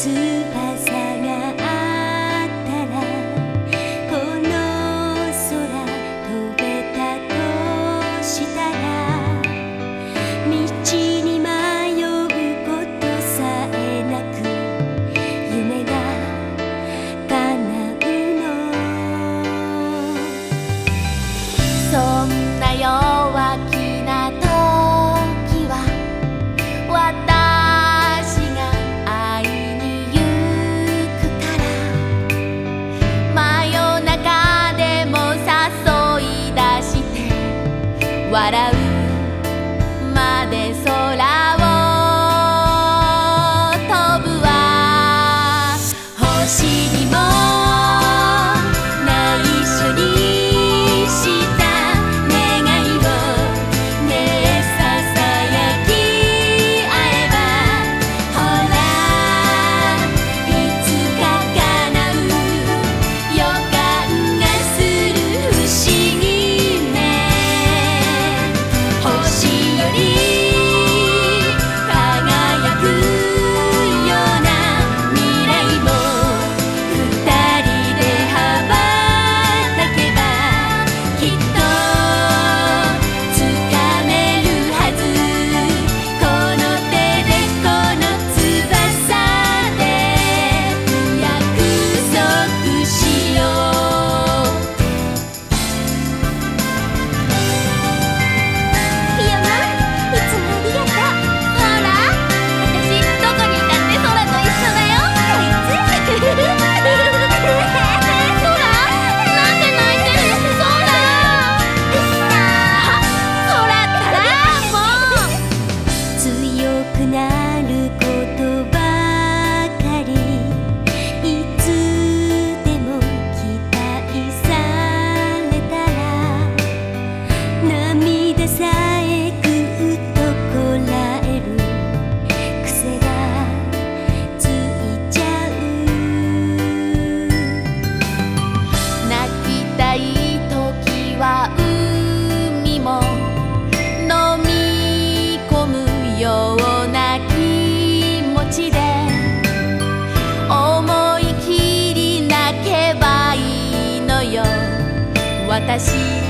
があったらこの空飛べたとしたら道に迷うことさえなく夢が叶うの。そんな弱気な時は私が会いに行くから真夜中でも誘い出して笑うまで空を飛ぶわ。星にも内緒にした願いをねささやき合えばほらいつか叶う予感がする不思議ね。星より輝くような未来も二人で羽ばたけばきっとつかめるはず。この手でこの翼で約束しよう。ピアノいつもありがとう。ほら私どこにいたって空と一緒だよ。こいつ空なんで泣いてるの。空ったらもう強くなることばかりいつでも期待されたら涙さえぐっとこらえる癖がついちゃう。泣きたい時は海も飲み込むような気持ちで思い切り泣けばいいのよ。私